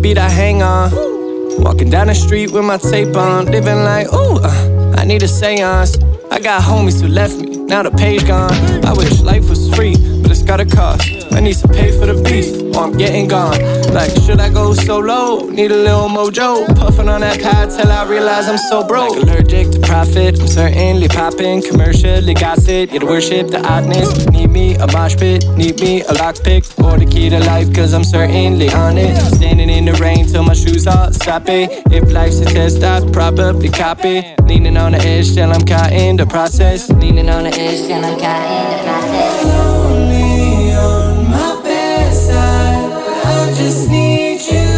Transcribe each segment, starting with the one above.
beat I hang on. Walking down the street with my tape on. Living like, ooh, I need a seance. I got homies who left me, now the page gone. I wish life was free, but it's gotta cost. I need to pay for the beef, or I'm getting gone. Like, should I go solo? Need a little mojo. Puffing on that pad till I realize I'm so broke. Like allergic to profit, I'm certainly popping. Commercially gossip, yeah, to worship the oddness. Need me a mosh pit, need me a lockpick. Or the key to life, cause I'm certainly on it. Standing in the rain till my shoes are sloppy. If life's a test, I'd probably copy. Leaning on the edge till I'm caught in the process. Leaning on the edge till I'm caught in the process. Lonely on my bedside, I just need you.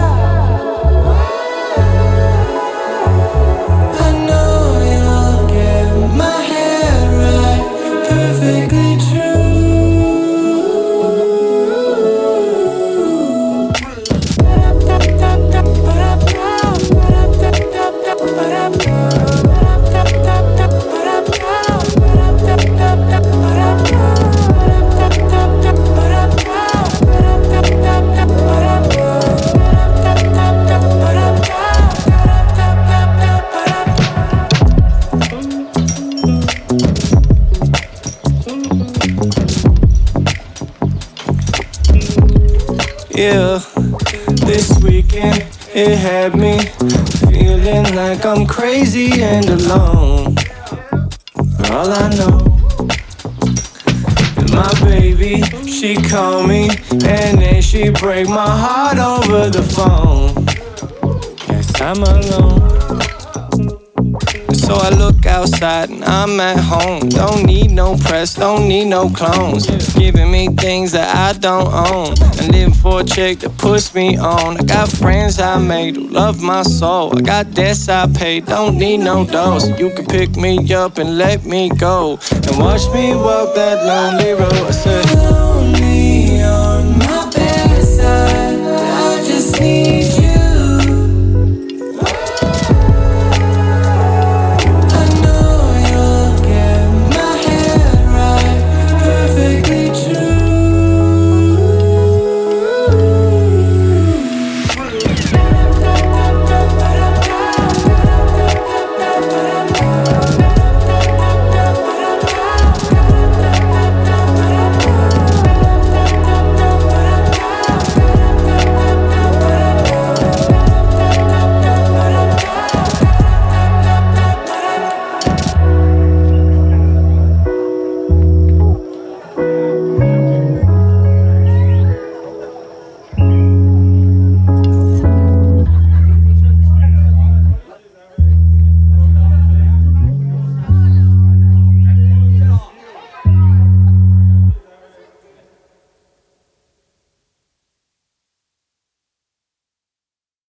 I know you'll get my head right, perfectly true. Yeah, this weekend it had me feeling like I'm crazy and alone. All I know is my baby, she call me and then she break my heart over the phone. Guess I'm alone. So I look outside and I'm at home. Don't need no press, don't need no clones. Giving me things that I don't own. And living for a chick that puts me on. I got friends I made who love my soul. I got debts I paid, don't need no dough. So you can pick me up and let me go. And watch me walk that lonely road. I said, Lonely on my bedside, I just need